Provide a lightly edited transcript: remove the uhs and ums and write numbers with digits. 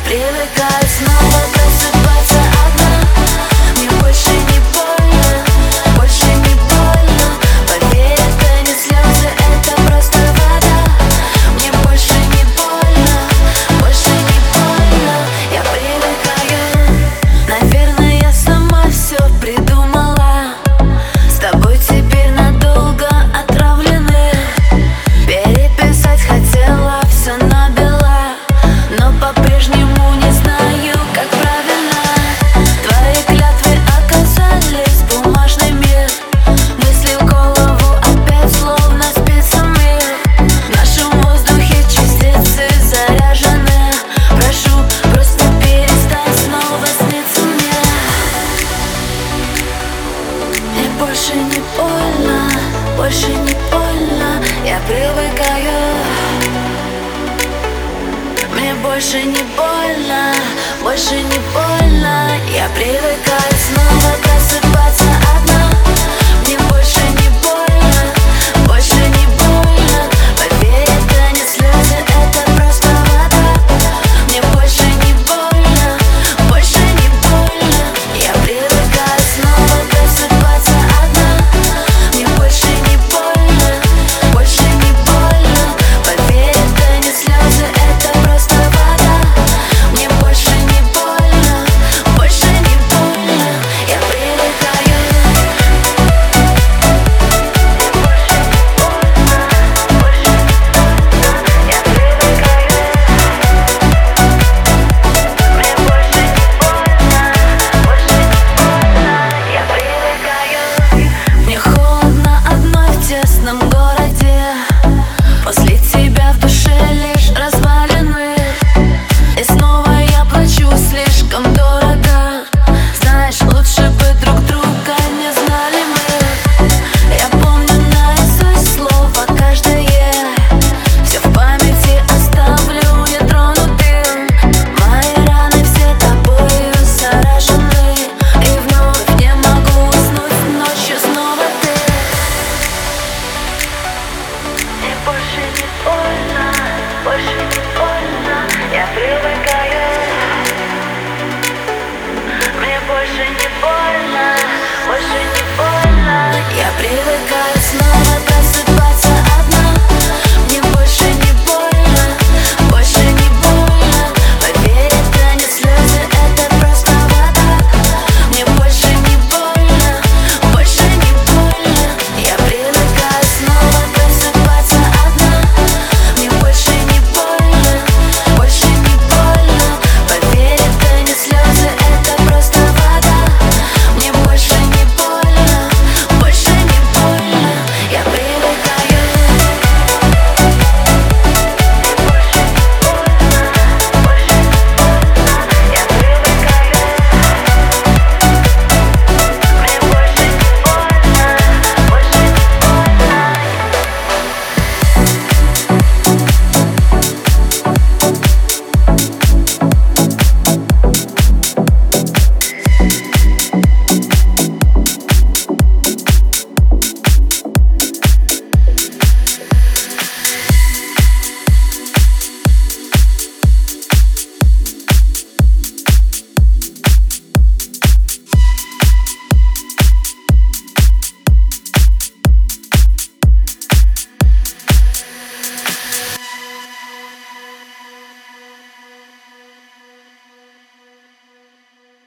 привыкаю снова просыпаться одна. Мне больше не больно, больше не больно. Поверь, это не слезы, это просто вода. Мне больше не больно, больше не больно. Я привыкаю. Наверное, я сама все придумала. С тобой теперь надолго отравлены. Переписать хотела все набила, но по-прежнему не знаю, как правильно. Твои клятвы оказались бумажными. Мысли в голову опять словно спицами. В нашем воздухе частицы заряжены. Прошу, просто перестань снова сниться мне. Мне больше не больно, больше не больно. Я привыкаю. Мне больше не больно, больше не больно. Я привыкаю снова просыпаться одна.